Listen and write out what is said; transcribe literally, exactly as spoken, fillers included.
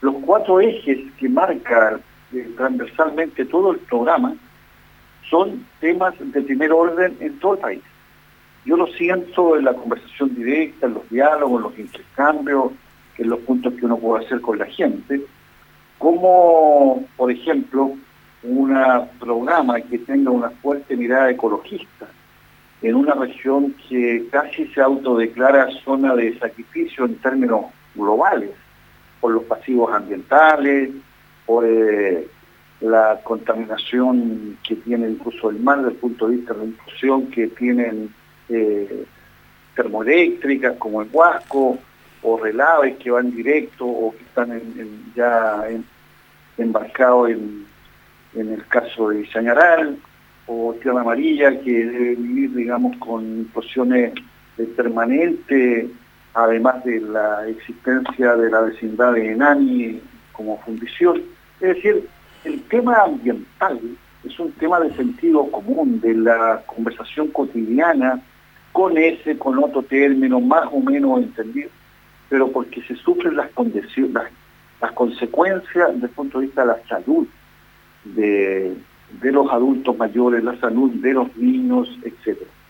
los cuatro ejes que marca eh, transversalmente todo el programa son temas de primer orden en todo el país. Yo lo siento en la conversación directa, en los diálogos, en los intercambios, en los puntos que uno puede hacer con la gente, como, por ejemplo, un programa que tenga una fuerte mirada ecologista en una región que casi se autodeclara zona de sacrificio en términos globales, por los pasivos ambientales, por eh, la contaminación que tiene incluso el mar desde el punto de vista de la inclusión que tienen eh, termoeléctricas como el Huasco, o relaves que van directo o que están en, en, ya en, embarcados en, en el caso de Chañaral, o Tierra Amarilla, que debe vivir, digamos, con implosiones permanentes, además de la existencia de la vecindad de Enani como fundición. Es decir, el tema ambiental es un tema de sentido común, de la conversación cotidiana, con ese, con otro término, más o menos entendido, pero porque se sufren las, las, las consecuencias desde el punto de vista de la salud de, de los adultos mayores, la salud de los niños, etcétera.